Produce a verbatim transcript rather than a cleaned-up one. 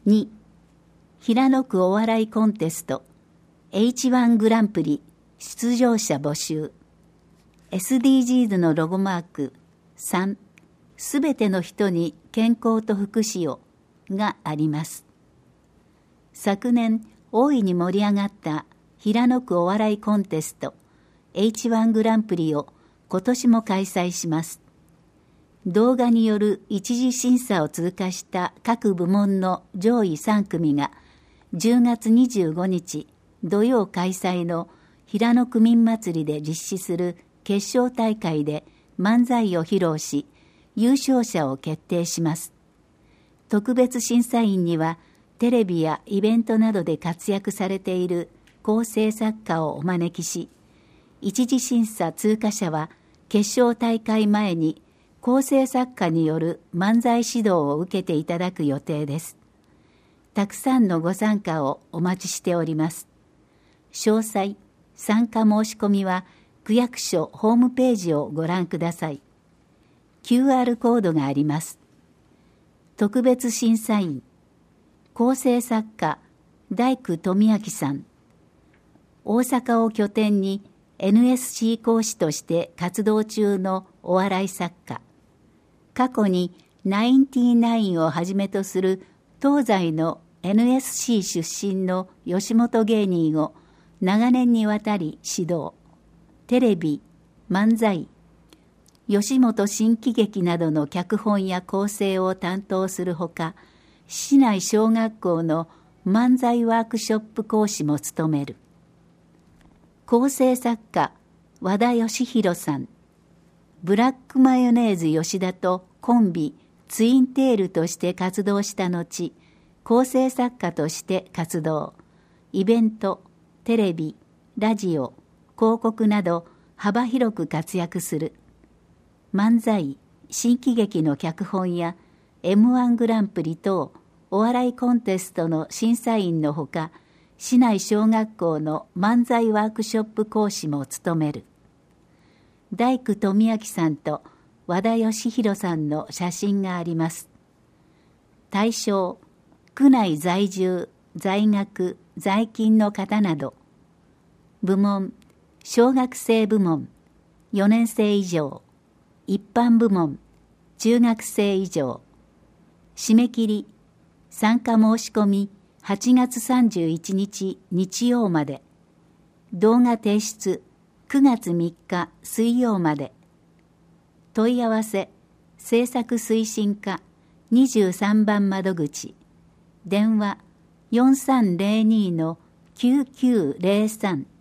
に、平野区お笑いコンテスト エイチワン グランプリ出場者募集。 エスディージーズ のロゴマーク。さん、すべての人に健康と福祉をがあります。昨年大いに盛り上がった平野区お笑いコンテスト エイチワン グランプリを今年も開催します。動画による一次審査を通過した各部門の上位さん組がじゅうがつにじゅうごにち土曜開催の平野区民祭りで実施する決勝大会で漫才を披露し、優勝者を決定します。特別審査員にはテレビやイベントなどで活躍されている構成作家をお招きし、一次審査通過者は決勝大会前に構成作家による漫才指導を受けていただく予定です。たくさんのご参加をお待ちしております。詳細、参加申し込みは区役所ホームページをご覧ください。キューアール コードがあります。特別審査員、構成作家、大工富明さん。大阪を拠点に エヌエスシー 講師として活動中のお笑い作家。過去にナインティナインをはじめとする東西の エヌエスシー 出身の吉本芸人を長年にわたり指導。テレビ、漫才、吉本新喜劇などの脚本や構成を担当するほか、市内小学校の漫才ワークショップ講師も務める。構成作家、和田義弘さん。ブラックマヨネーズ吉田とコンビツインテールとして活動した後、構成作家として活動。イベント、テレビ、ラジオ、広告など幅広く活躍する。漫才、新喜劇の脚本や エムワン グランプリ等お笑いコンテストの審査員のほか、市内小学校の漫才ワークショップ講師も務める。大工富明さんと和田義弘さんの写真があります。対象、区内在住、在学、在勤の方など。部門、小学生部門、よねん生以上、一般部門、中学生以上。締め切り、参加申し込みはちがつさんじゅういちにち日曜まで。動画提出くがつみっか水曜まで。問い合わせ、制作推進課にじゅうさんばん窓口。電話 よんさんゼロにのきゅうきゅうゼロさん。